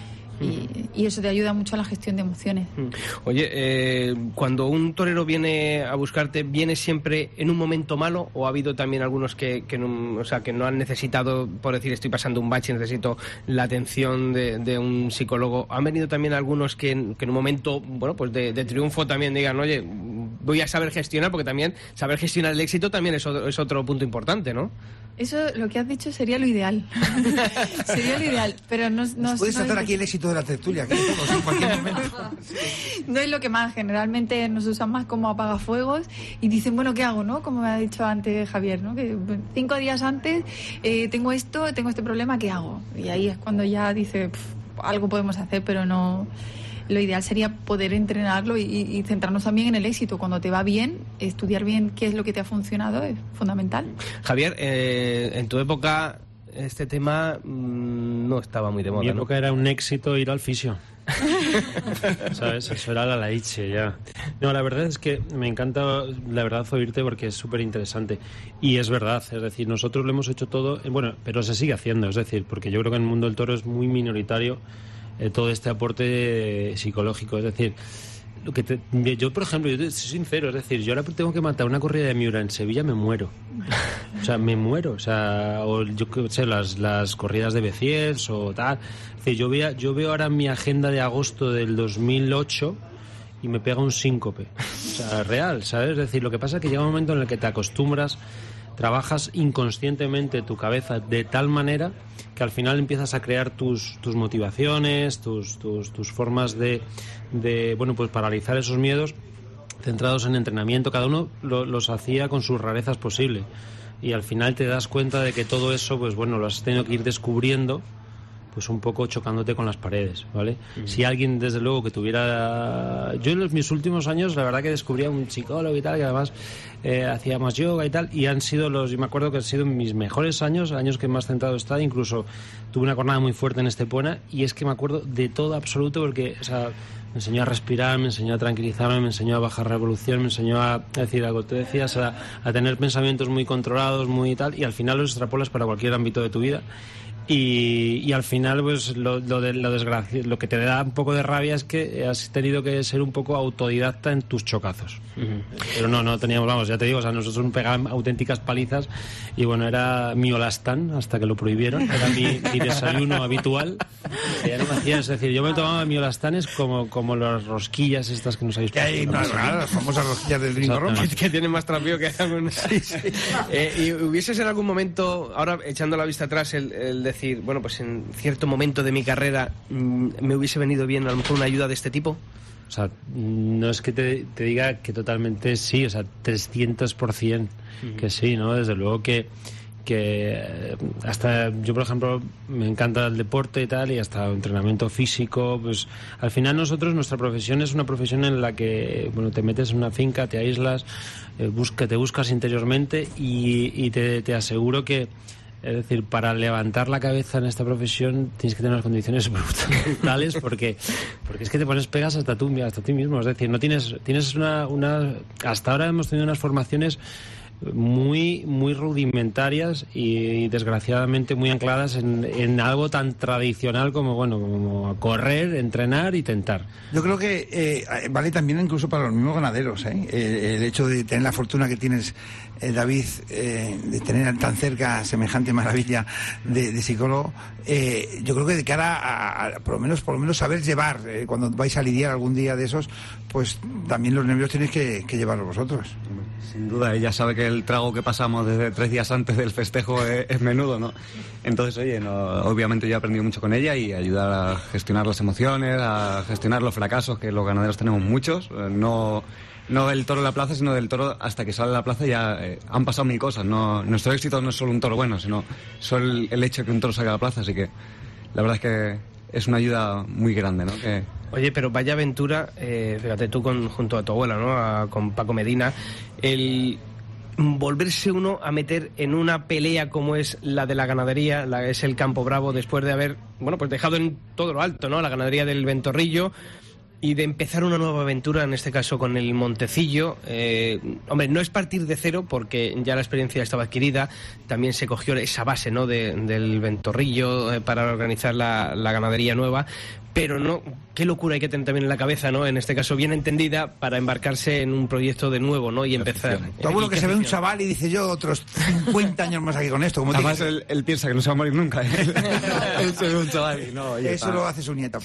S10: Y eso te ayuda mucho a la gestión de emociones.
S2: Oye, cuando un torero viene a buscarte, ¿viene siempre en un momento malo o ha habido también algunos que no han necesitado, por decir, estoy pasando un bache, necesito la atención de un psicólogo? ¿Han venido también algunos que en un momento, bueno, pues de triunfo también digan, oye, voy a saber gestionar, porque también saber gestionar el éxito también es otro punto importante, ¿no?
S10: Eso, lo que has dicho, sería lo ideal. Sería lo ideal, pero no
S5: puedes hacer aquí el éxito de la tertulia, que todos en cualquier momento.
S10: No es lo que más. Generalmente nos usan más como apagafuegos y dicen, bueno, ¿qué hago, no? Como me ha dicho antes Javier, ¿no? Que 5 días antes tengo este problema, ¿qué hago? Y ahí es cuando ya dice, algo podemos hacer, pero no... Lo ideal sería poder entrenarlo y centrarnos también en el éxito. Cuando te va bien, estudiar bien qué es lo que te ha funcionado es fundamental.
S2: Javier, en tu época este tema no estaba muy de moda.
S9: En mi época era un éxito ir al fisio. ¿Sabes? Eso era la leche ya. No, la verdad es que me encanta, la verdad, oírte porque es súper interesante. Y es verdad, es decir, nosotros lo hemos hecho todo, bueno, pero se sigue haciendo, es decir, porque yo creo que en el mundo del toro es muy minoritario todo este aporte psicológico, es decir, yo por ejemplo, yo soy sincero, es decir, yo ahora tengo que matar una corrida de Miura en Sevilla, me muero, o sea, o yo qué sé, las corridas de Beciers o tal, es decir, yo veo ahora mi agenda de agosto del 2008 y me pega un síncope, o sea, real, ¿sabes? Es decir, lo que pasa es que llega un momento en el que te acostumbras, trabajas inconscientemente tu cabeza de tal manera que al final empiezas a crear tus motivaciones, tus formas de bueno, pues paralizar esos miedos centrados en entrenamiento. Cada uno los hacía con sus rarezas posibles y al final te das cuenta de que todo eso, pues bueno, lo has tenido que ir descubriendo pues un poco chocándote con las paredes, ¿vale? Si alguien, desde luego, que tuviera... Yo en mis últimos años, la verdad que descubrí a un psicólogo y tal, que además hacía más yoga y tal, y han sido yo me acuerdo que han sido mis mejores años que más centrado está, incluso tuve una jornada muy fuerte en Estepona, y es que me acuerdo de todo absoluto, porque, o sea, me enseñó a respirar, me enseñó a tranquilizarme, me enseñó a bajar revolución, me enseñó a decir algo, tú decías, a tener pensamientos muy controlados, muy tal, y al final los extrapolas para cualquier ámbito de tu vida. Y al final, pues lo que te da un poco de rabia es que has tenido que ser un poco autodidacta en tus chocazos. Pero no teníamos, vamos, ya te digo, o sea, nosotros nos pegaban auténticas palizas, y bueno, era mi Olastán hasta que lo prohibieron, era mi desayuno habitual, ya no me hacían, es decir, yo me tomaba mi Olastanes como las rosquillas estas que nos habéis puesto.
S5: Que hay las famosas rosquillas del Ringo Roma.
S2: Que tienen más trapío que algún... Sí. ¿Y hubieses en algún momento, ahora echando la vista atrás, el decir, bueno, pues en cierto momento de mi carrera me hubiese venido bien a lo mejor una ayuda de este tipo?
S9: O sea, no es que te diga que totalmente sí, o sea, 300% que sí, ¿no? Desde luego que hasta yo, por ejemplo, me encanta el deporte y tal, y hasta entrenamiento físico, pues al final nuestra profesión es una profesión en la que, bueno, te metes en una finca, te aíslas, te buscas interiormente, y te aseguro que, es decir, para levantar la cabeza en esta profesión tienes que tener unas condiciones brutales, porque es que te pones pegas hasta ti mismo. Es decir, no tienes hasta ahora hemos tenido unas formaciones muy muy rudimentarias y desgraciadamente muy ancladas en algo tan tradicional como correr, entrenar y tentar.
S5: Yo creo que vale también incluso para los mismos ganaderos, el hecho de tener la fortuna que tienes, David, de tener tan cerca semejante maravilla de psicólogo. Yo creo que de cara a por lo menos saber llevar, cuando vais a lidiar algún día de esos, pues también los nervios tenéis que llevarlos vosotros.
S11: Sin duda, ella sabe que el trago que pasamos desde 3 días antes del festejo es menudo, ¿no? Entonces, oye, obviamente yo he aprendido mucho con ella, y ayudar a gestionar las emociones, a gestionar los fracasos, que los ganaderos tenemos muchos, no del toro en la plaza, sino del toro hasta que sale a la plaza ya han pasado 1000 cosas. Nuestro éxito no es solo un toro bueno, sino solo el hecho de que un toro salga a la plaza, así que la verdad es que es una ayuda muy grande, ¿no?
S2: Oye, pero vaya aventura, fíjate tú junto a tu abuela, ¿no? Con Paco Medina, el volverse uno a meter en una pelea como es la de la ganadería, es el Campo Bravo, después de haber, bueno, pues dejado en todo lo alto, ¿no? La ganadería del Ventorrillo, y de empezar una nueva aventura, en este caso con el Montecillo. Hombre, no es partir de cero, porque ya la experiencia estaba adquirida, también se cogió esa base, ¿no? del Ventorrillo para organizar la ganadería nueva, pero no, qué locura hay que tener también en la cabeza, ¿no? En este caso bien entendida, para embarcarse en un proyecto de nuevo, ¿no? Y empezar.
S5: Tu abuelo que se ve un chaval y dice, yo otros 50 años más aquí con esto. Como
S11: además él piensa que no se va a morir nunca. Él se ve un chaval y no, oye,
S5: eso lo hace su nieta.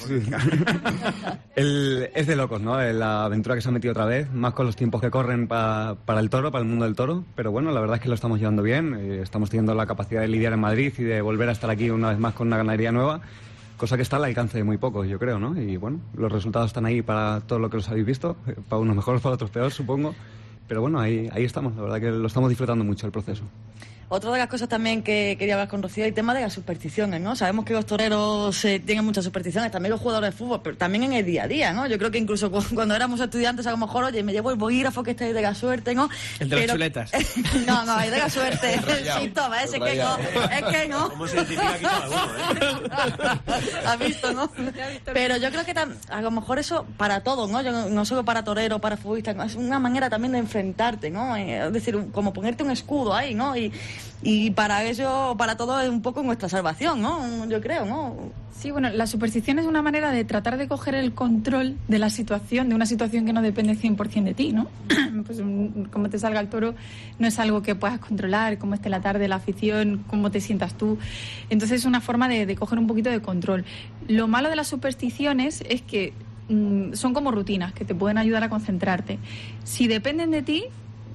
S11: Es de locos, ¿no? La aventura que se ha metido otra vez, más con los tiempos que corren para el toro, para el mundo del toro. Pero bueno, la verdad es que lo estamos llevando bien. Estamos teniendo la capacidad de lidiar en Madrid y de volver a estar aquí una vez más con una ganadería nueva. Cosa que está al alcance de muy pocos, yo creo, ¿no? Y bueno, los resultados están ahí para todo lo que los habéis visto, para unos mejor, para otros peor, supongo. Pero bueno, ahí estamos, la verdad que lo estamos disfrutando mucho el proceso.
S4: Otra de las cosas también que quería hablar con Rocío es el tema de las supersticiones, ¿no? Sabemos que los toreros tienen muchas supersticiones, también los jugadores de fútbol, pero también en el día a día, ¿no? Yo creo que incluso cuando éramos estudiantes, a lo mejor, oye, me llevo el bolígrafo que está ahí de la suerte, ¿no?
S2: El de las chuletas.
S4: No, el de la suerte. Sí, toma, ese que no. Es que no.
S12: ¿Cómo se identifica aquí cada uno,
S4: ¿Has visto, no? Pero yo creo que a lo mejor eso para todos, ¿no? No solo para toreros, para futbolistas, es una manera también de enfrentarte, ¿no? Es decir, como ponerte un escudo ahí, ¿no? Y para eso, para todo, es un poco nuestra salvación, ¿no? Yo creo, ¿no?
S10: Sí, bueno, la superstición es una manera de tratar de coger el control de la situación, de una situación que no depende 100% de ti, ¿no? Pues cómo te salga el toro no es algo que puedas controlar, cómo esté la tarde, la afición, cómo te sientas tú. Entonces es una forma de coger un poquito de control. Lo malo de las supersticiones es que son como rutinas que te pueden ayudar a concentrarte. Si dependen de ti,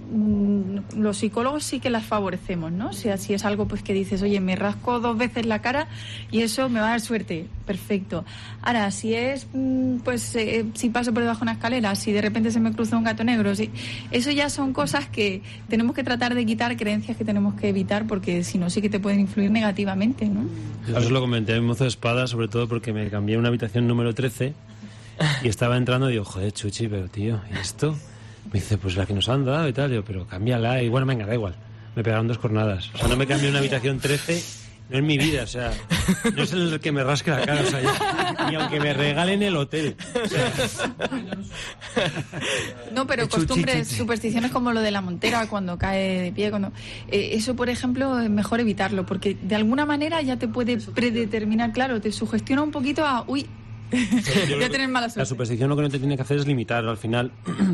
S10: los psicólogos sí que las favorecemos, ¿no? O sea, si es algo pues que dices, oye, me rasco 2 veces la cara y eso me va a dar suerte, perfecto. Ahora, si es, si paso por debajo de una escalera, si de repente se me cruza un gato negro, eso ya son cosas que tenemos que tratar de quitar, creencias que tenemos que evitar, porque si no sí que te pueden influir negativamente, ¿no?
S9: Yo os lo comenté a mi mozo de espada, sobre todo porque me cambié a una habitación número 13 y estaba entrando y digo, joder, Chuchi, pero tío, ¿y esto? Me dice, pues la que nos han dado y tal. Digo, pero cámbiala. Y bueno, venga, da igual. Me pegaron 2 cornadas. O sea, no me cambié una habitación 13, no en mi vida. O sea, no es el que me rasque la cara. O sea, ni aunque me regalen el hotel. O sea...
S10: No, pero costumbres, supersticiones como lo de la montera cuando cae de pie. Eso, por ejemplo, es mejor evitarlo. Porque de alguna manera ya te puede predeterminar, claro, te sugestiona un poquito a, voy a tener mala suerte.
S9: La superstición lo que no te tiene que hacer es limitar al final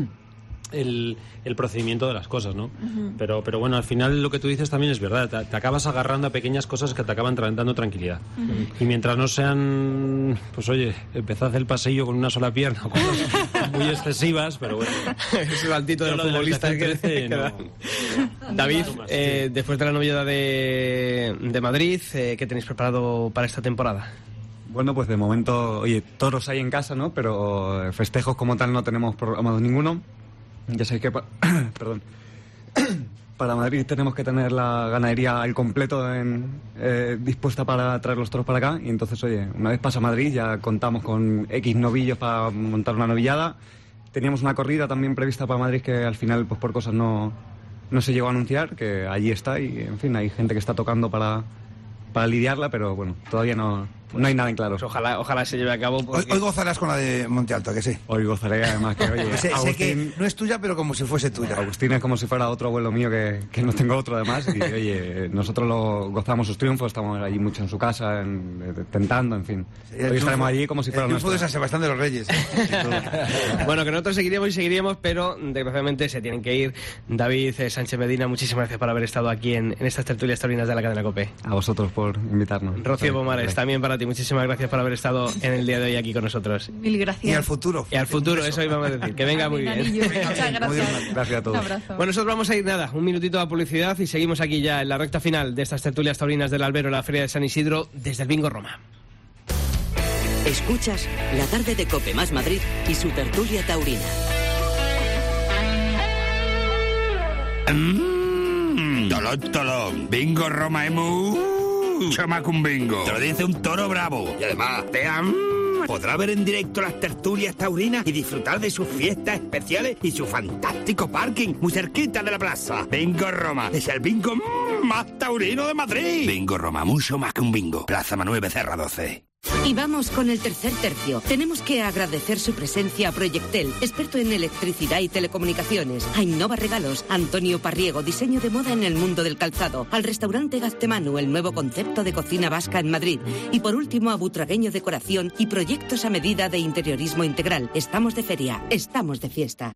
S9: el procedimiento de las cosas, ¿no? Uh-huh. Pero bueno, al final lo que tú dices también es verdad. Te acabas agarrando a pequeñas cosas que te acaban dando tranquilidad. Uh-huh. Y mientras no sean, pues oye, empezad el pasillo con una sola pierna o cosas muy excesivas, pero bueno.
S2: Es el altito de los futbolistas que 13, no. David, después de la novedad de Madrid, ¿qué tenéis preparado para esta temporada?
S11: Bueno, pues de momento, oye, toros hay en casa, ¿no? Pero festejos como tal no tenemos programados ninguno. Ya sabéis que perdón. Para Madrid tenemos que tener la ganadería al completo dispuesta para traer los toros para acá. Y entonces, oye, una vez pasa Madrid ya contamos con X novillos para montar una novillada. Teníamos una corrida también prevista para Madrid que al final, pues por cosas no se llegó a anunciar, que allí está y, en fin, hay gente que está tocando para lidiarla, pero bueno, todavía no hay nada en claro.
S2: Pues ojalá se lleve a cabo. Porque...
S5: Hoy gozarás con la de Monte Alto, que sí.
S11: Hoy gozaré, además que, oye,
S5: sé que no es tuya, pero como si fuese tuya.
S11: Agustín es como si fuera otro abuelo mío que no tengo otro además. Y oye, nosotros gozamos sus triunfos, estamos allí mucho en su casa, tentando, en fin. Sí, hoy estaremos allí como si fuera
S5: nuestro. El triunfo de San Sebastián de los Reyes.
S2: Bueno, que nosotros seguiríamos, pero desgraciadamente se tienen que ir. David Sánchez Medina, muchísimas gracias por haber estado aquí en estas tertulias taurinas de la cadena COPE.
S11: A vosotros por invitarnos.
S2: Rocío Pomares, también para ti, muchísimas gracias por haber estado en el día de hoy aquí con nosotros.
S10: Mil gracias.
S5: Y al futuro.
S2: Y al futuro, eso íbamos a decir. Que venga muy bien.
S10: Muchas gracias.
S11: Gracias a todos.
S10: Un abrazo.
S2: Bueno, nosotros vamos a ir un minutito a publicidad y seguimos aquí ya en la recta final de estas tertulias taurinas del Albero, la Feria de San Isidro, desde el Bingo Roma.
S1: Escuchas la tarde de COPE más Madrid y su tertulia taurina.
S6: Tolón, Bingo Roma Chamacum Bingo. Te lo dice un toro bravo. Y además, podrá ver en directo las tertulias taurinas y disfrutar de sus fiestas especiales y su fantástico parking muy cerquita de la plaza. Bingo Roma es el bingo más taurino de Madrid. Bingo Roma, mucho más que un bingo. Plaza Manuel Becerra 12.
S1: Y vamos con el tercer tercio. Tenemos que agradecer su presencia a Proyectel, experto en electricidad y telecomunicaciones, a Innova Regalos, Antonio Parriego, diseño de moda en el mundo del calzado, al restaurante Gaztemanu, el nuevo concepto de cocina vasca en Madrid, y por último a Butragueño Decoración y proyectos a medida de interiorismo integral. Estamos de feria, estamos de fiesta.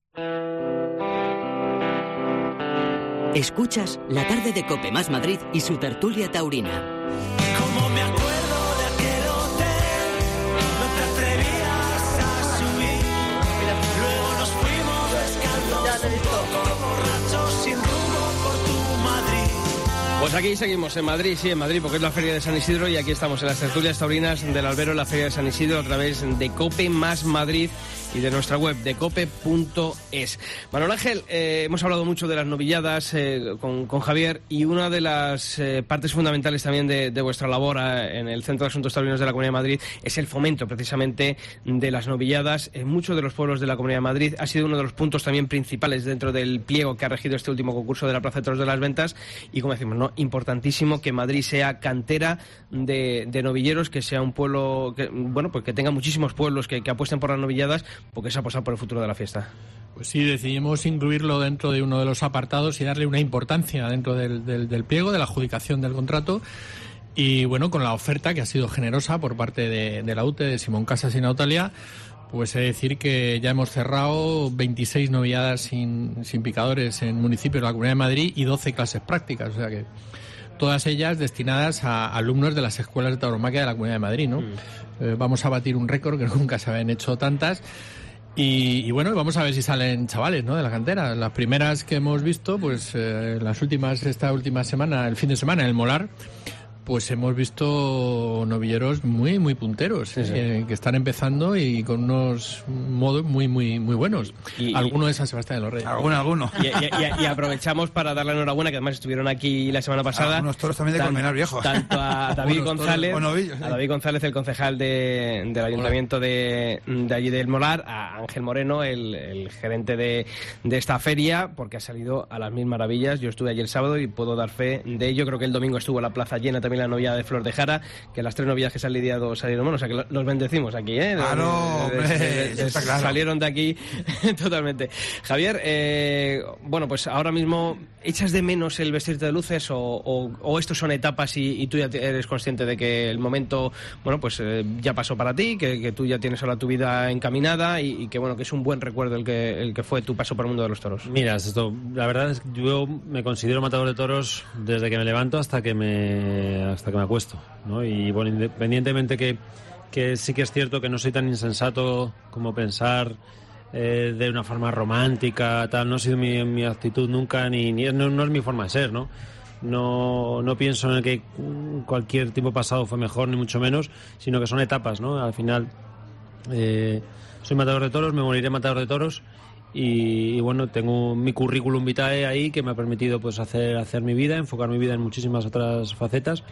S1: Escuchas la tarde de COPE más Madrid y su tertulia taurina.
S13: Como me acuerdo de aquel hotel, no te atrevías a subir. Luego nos fuimos descalzos, poco borrachos, sin rumbo por tu Madrid.
S2: Pues aquí seguimos en Madrid, sí, en Madrid, porque es la Feria de San Isidro y aquí estamos en las tertulias taurinas del Albero, la Feria de San Isidro, a través de COPE más Madrid y de nuestra web, de cope.es. Manuel Ángel, hemos hablado mucho de las novilladas con Javier, y una de las partes fundamentales también de vuestra labor en el Centro de Asuntos Taurinos de la Comunidad de Madrid es el fomento precisamente de las novilladas. En muchos de los pueblos de la Comunidad de Madrid ha sido uno de los puntos también principales dentro del pliego que ha regido este último concurso de la Plaza de Toros de las Ventas, y como decimos, ¿no?, importantísimo que Madrid sea cantera de novilleros, que sea un pueblo que, bueno, pues que tenga muchísimos pueblos que apuesten por las novilladas, porque es apostar por el futuro de la fiesta.
S8: Pues sí, decidimos incluirlo dentro de uno de los apartados y darle una importancia dentro del pliego, de la adjudicación del contrato. Y bueno, con la oferta que ha sido generosa por parte de la UTE, de Simón Casas y Nautalia, pues he de decir que ya hemos cerrado 26 novilladas sin picadores en municipios de la Comunidad de Madrid y 12 clases prácticas, o sea que todas ellas destinadas a alumnos de las escuelas de tauromaquia de la Comunidad de Madrid, ¿no? Vamos a batir un récord, que nunca se habían hecho tantas. Y bueno, vamos a ver si salen chavales, ¿no?, de la cantera. Las primeras que hemos visto, pues esta última semana, el fin de semana, en el Molar, pues hemos visto novilleros muy muy punteros, que están empezando y con unos modos muy muy muy buenos. Alguno de San Sebastián de los Reyes.
S5: Alguno.
S2: Y aprovechamos para darle la enhorabuena, que además estuvieron aquí la semana pasada.
S5: Unos toros también de Colmenar Viejo.
S2: Tanto a David González,
S5: novillos,
S2: a David González, el concejal del Ayuntamiento de allí del Molar, a Ángel Moreno, el gerente de esta feria, porque ha salido a las mil maravillas. Yo estuve allí el sábado y puedo dar fe de ello. Creo que el domingo estuvo la plaza llena también la novia de Flor de Jara, que las 3 novias que se han lidiado salieron, bueno, o sea que los bendecimos aquí, ¿eh?
S5: Claro, está claro.
S2: Salieron de aquí totalmente. Javier, bueno, pues ahora mismo, ¿echas de menos el vestirte de luces o estos son etapas y tú ya eres consciente de que el momento, bueno, pues ya pasó para ti, que tú ya tienes ahora tu vida encaminada y que, bueno, que es un buen recuerdo el que fue tu paso por el mundo de los toros?
S9: Mira, la verdad es que yo me considero matador de toros desde que me levanto hasta que me acuesto, ¿no? Y bueno, independientemente que sí que es cierto que no soy tan insensato como pensar de una forma romántica, tal, no ha sido mi actitud nunca, no es mi forma de ser, ¿no? No pienso en el que cualquier tiempo pasado fue mejor, ni mucho menos, sino que son etapas, ¿no? Al final, soy matador de toros, me moriré matador de toros. Y bueno, tengo mi currículum vitae ahí que me ha permitido pues hacer mi vida, enfocar mi vida en muchísimas otras facetas,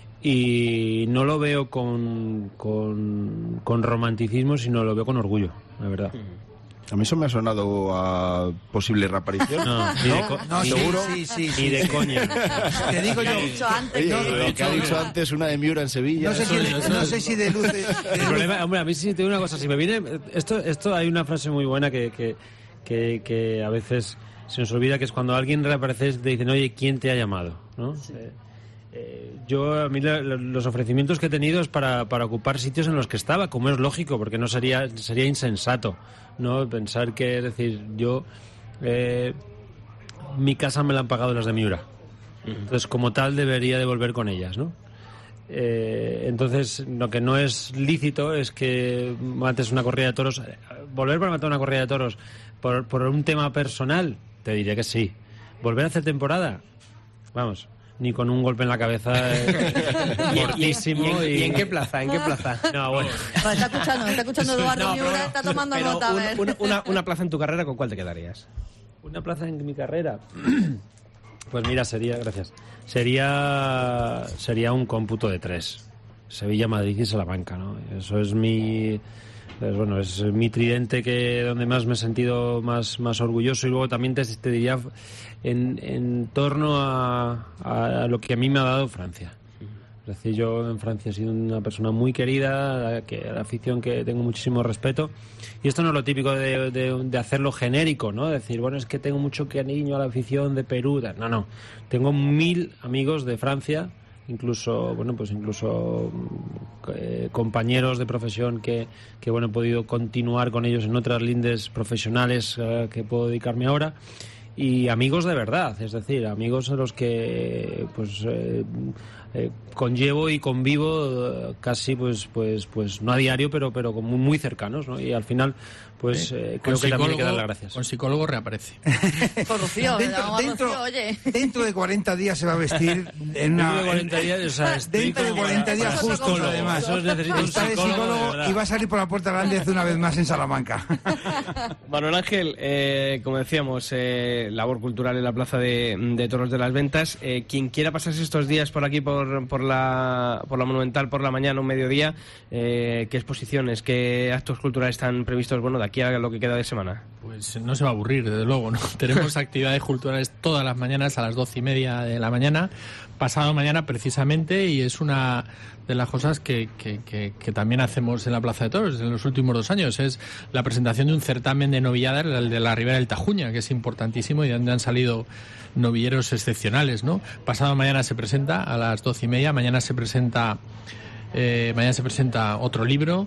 S9: y no lo veo con romanticismo, sino lo veo con orgullo, la verdad.
S3: A mí eso me ha sonado a posible reaparición.
S9: No,
S5: seguro.
S9: Sí. Ni de coña.
S5: Te digo yo.
S3: Lo que ha dicho antes una de Miura en Sevilla.
S5: No sé si de luces.
S9: El problema, hombre, a mí sí te digo una cosa. Si me viene esto hay una frase muy buena que a veces se nos olvida, que es cuando alguien reaparece y te dicen, oye, ¿quién te ha llamado? ¿No? Sí. A mí los ofrecimientos que he tenido es para ocupar sitios en los que estaba, como es lógico, porque no sería insensato, ¿no? Pensar que, es decir, yo mi casa me la han pagado las de Miura, entonces como tal debería de volver con ellas, ¿no? Entonces lo que no es lícito es que mates una corrida de toros. Volver para matar una corrida de toros por un tema personal, te diré que sí. Volver a hacer temporada, vamos, ni con un golpe en la cabeza fortísimo.
S2: ¿Y en qué plaza?
S9: No, bueno.
S4: Está escuchando Eduardo Miura, está tomando nota. A ver.
S2: Una plaza en tu carrera, ¿con cuál te quedarías?
S9: Una plaza en mi carrera. Pues mira, sería un cómputo de 3. Sevilla, Madrid y Salamanca, ¿no? Eso es es mi tridente, que donde más me he sentido más orgulloso. Y luego también te diría en torno a lo que a mí me ha dado Francia. Es decir, yo en Francia he sido una persona muy querida, a la afición que tengo muchísimo respeto. Y esto no es lo típico de hacerlo genérico, ¿no? Decir, bueno, es que tengo mucho cariño a la afición de Perú. No. Tengo 1000 amigos de Francia, incluso compañeros de profesión que he podido continuar con ellos en otras lindes profesionales que puedo dedicarme ahora. Y amigos de verdad, es decir, amigos a los que conllevo y convivo casi pues no a diario, pero muy, muy cercanos, ¿no? Y al final creo que también hay que dar las gracias.
S8: Con psicólogo reaparece.
S4: Con Rocío, oye.
S5: Dentro de 40 días se va a vestir en una... Dentro de 40 días justo, además. Está de psicólogo y va a salir por la puerta grande hace una vez más en Salamanca.
S2: Manuel Ángel, como decíamos, labor cultural en la Plaza de Toros de las Ventas. Quien quiera pasarse estos días por aquí, por la Monumental, por la mañana, un mediodía, ¿qué exposiciones, qué actos culturales están previstos, de aquí a lo que queda de semana?
S8: Pues no se va a aburrir, desde luego, ¿no? Tenemos actividades culturales todas las mañanas a las 12:30 de la mañana, pasado mañana precisamente, y es una de las cosas que también hacemos en la Plaza de Toros en los últimos 2 años, es la presentación de un certamen de novilladas, el de la Ribera del Tajuña, que es importantísimo y donde han salido novilleros excepcionales, ¿no? Pasado mañana se presenta a las 12:30, mañana se presenta Mañana se presenta otro libro.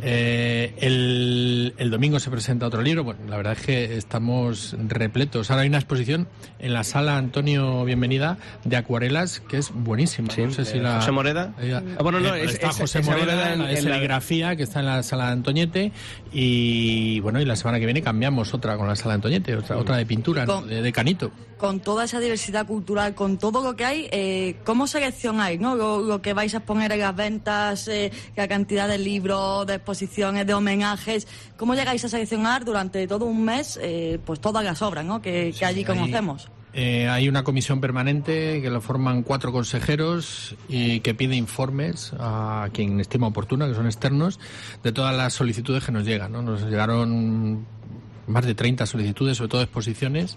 S8: El domingo se presenta otro libro. Bueno, la verdad es que estamos repletos. Ahora hay una exposición en la sala Antonio Bienvenida de acuarelas que es buenísima.
S2: Sí,
S8: no sé si la...
S2: José Moreda.
S8: Está José Moreda en la serigrafía que está en la sala de Antoñete y bueno, y la semana que viene cambiamos otra con la sala de Antoñete, otra de pintura, ¿no? de Canito.
S4: Con toda esa diversidad cultural, con todo lo que hay, ¿cómo seleccionáis, ¿no? Lo que vais a exponer en las ventas, la cantidad de libros, de exposiciones, de homenajes, ¿cómo llegáis a seleccionar durante todo un mes pues todas las obras, ¿no? que allí conocemos?
S8: Hay una comisión permanente que lo forman 4 consejeros y que pide informes a quien estima oportuna, que son externos, de todas las solicitudes que nos llegan, ¿no? Nos llegaron más de 30 solicitudes, sobre todo exposiciones,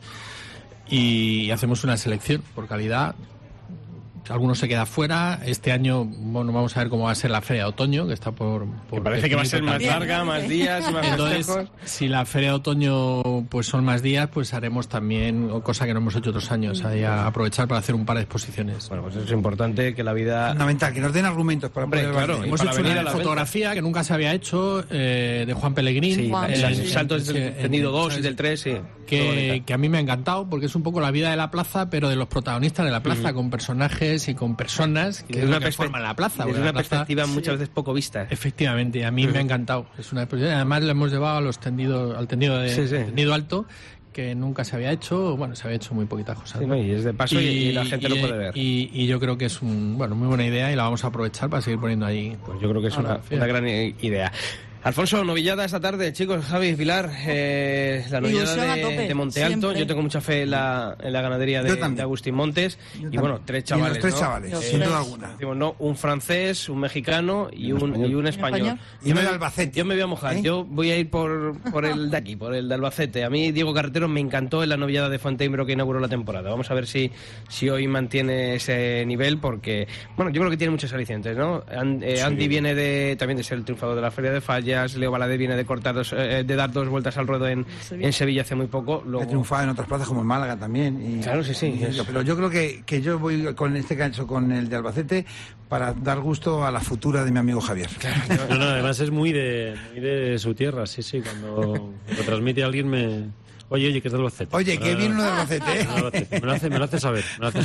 S8: y hacemos una selección por calidad. Algunos se queda fuera. Este año, bueno, vamos a ver cómo va a ser la Feria de Otoño, que está por
S2: me parece que va a ser más larga, más días, más
S8: Entonces,
S2: festejos.
S8: si la Feria de Otoño pues son más días, pues haremos también, cosa que no hemos hecho otros años, aprovechar para hacer un par de exposiciones.
S2: Bueno, pues es importante que la vida...
S5: Fundamental, que nos den argumentos para poder...
S2: Claro,
S8: hemos hecho una fotografía que nunca se había hecho de Juan Pellegrín.
S2: Sí, el salto del tendido 2 y del 3, sí.
S8: Que a mí me ha encantado, porque es un poco la vida de la plaza, pero de los protagonistas de la plaza, con personajes y con personas que forman la plaza.
S2: Es una perspectiva muchas veces poco vista.
S8: Efectivamente, a mí me ha encantado. Es una exposición. Además, le hemos llevado al tendido alto, que nunca se había hecho. Bueno, se había hecho muy poquitas cosas.
S2: Sí, ¿no? Y es de paso y la gente lo puede ver.
S8: Y yo creo que es muy buena idea y la vamos a aprovechar para seguir poniendo ahí.
S2: Pues yo creo que es una gran idea. Alfonso, novillada esta tarde, chicos, Javi, Pilar, la novillada de Monte Alto. Siempre. Yo tengo mucha fe en la ganadería de Agustín Montes. Y bueno, 3 chavales.
S5: Y los 3 chavales, sin duda alguna.
S2: Decimos, no, un francés, un mexicano y un español.
S5: Y uno de Albacete.
S2: Yo me voy a mojar. Yo voy a ir por el de aquí, por el de Albacete. A mí, Diego Carretero, me encantó en la novillada de Fuenteimbro que inauguró la temporada. Vamos a ver si hoy mantiene ese nivel, porque, bueno, yo creo que tiene muchos alicientes, ¿no? Andy viene también de ser el triunfador de la Feria de Fallas. Leo Valadez viene de dar 2 vueltas al ruedo en Sevilla hace muy poco.
S5: Ha triunfado en otras plazas como en Málaga también.
S2: Claro, sí.
S5: Pero yo creo que yo voy con este caso, con el de Albacete, para dar gusto a la futura de mi amigo Javier.
S9: Claro. No, además es muy de su tierra, sí. Cuando lo transmite alguien me... Oye, que es de Albacete.
S5: Oye, que viene uno de Albacete,
S9: Me lo hace saber.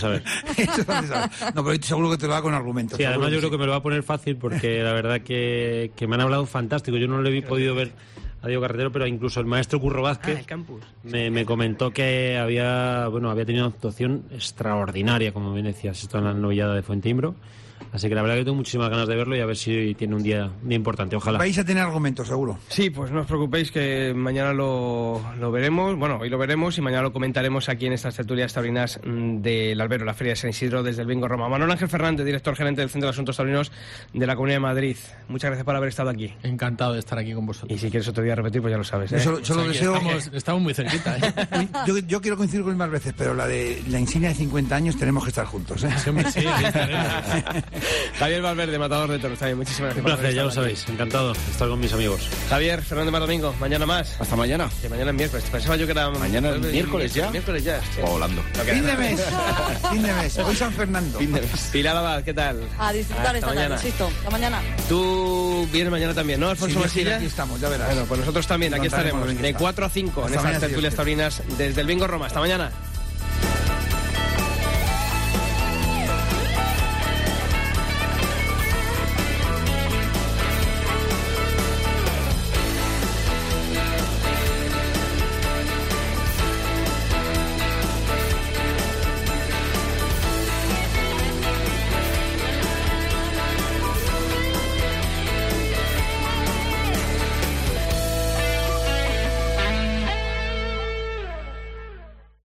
S5: No, pero seguro que te lo da con argumentos.
S9: Sí, además yo creo que me lo va a poner fácil porque la verdad que me han hablado fantástico. Yo no lo he podido ver a Diego Carretero, pero incluso el maestro Curro Vázquez me comentó que había tenido una actuación extraordinaria, como bien decías, esto en la novillada de Fuenteimbro. Así que la verdad que tengo muchísimas ganas de verlo y a ver si tiene un día importante, ojalá.
S5: Vais a tener argumentos, seguro.
S2: Sí, pues no os preocupéis que mañana lo veremos. Bueno, hoy lo veremos y mañana lo comentaremos aquí en estas tertulias taurinas del Albero, la Feria de San Isidro, desde el Bingo Roma. Manuel Ángel Fernández, director gerente del Centro de Asuntos Taurinos de la Comunidad de Madrid. Muchas gracias por haber estado aquí.
S8: Encantado de estar aquí con vosotros.
S2: Y si quieres otro día repetir, pues ya lo sabes.
S5: Solo deseo...
S8: Estamos muy cerquita.
S5: Yo quiero coincidir con él más veces, pero la insignia de 50 años tenemos que estar juntos.
S8: Sí, estaremos.
S2: Javier Valverde, matador de toros. Javier, muchísimas gracias.
S9: Un placer, ya lo sabéis. Encantado de estar con mis amigos.
S2: Javier, Fernando Mar Domingo, mañana más.
S3: Hasta mañana.
S2: Que mañana es miércoles. Pensaba yo que era...
S3: Mañana es miércoles ya.
S2: Miércoles ya.
S3: O volando.
S5: Fin de mes. Hoy San Fernando.
S2: Pilar Abad, ¿qué tal?
S4: A disfrutar esta tarde, insisto. Hasta mañana.
S2: Tú vienes mañana también, ¿no, Alfonso Masilla?
S5: Aquí estamos, ya verás.
S2: Bueno, pues nosotros también, aquí estaremos. De 4 a 5 en estas tertulias taurinas desde el Bingo Roma. Hasta mañana.